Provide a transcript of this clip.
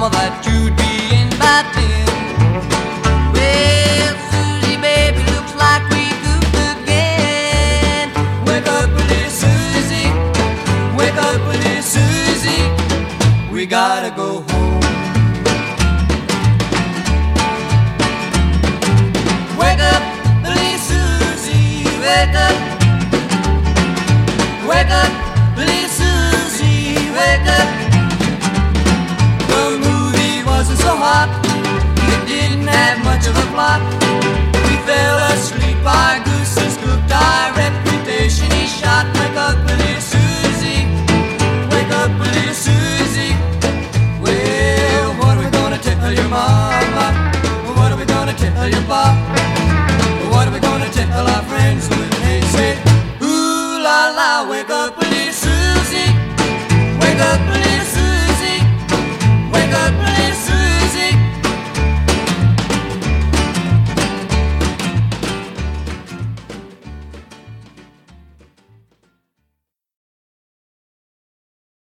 mama that you'd be in by 10. Well, Susie, baby, looks like we goofed again. Wake up, little Susie. Wake up, little Susie. We gotta go home. Wake up, little Susie. Wake up. Wake up, little Susie. Wake up. The movie wasn't so hot. It didn't have much of a plot. We fell asleep. Our gooses cooked. Our reputation is shot. Wake up, little Susie. Wake up, little Susie. Well, what are we gonna tell your mama? What are we gonna tell your pop? What are we gonna tell our friends when they say, ooh la la, wake up,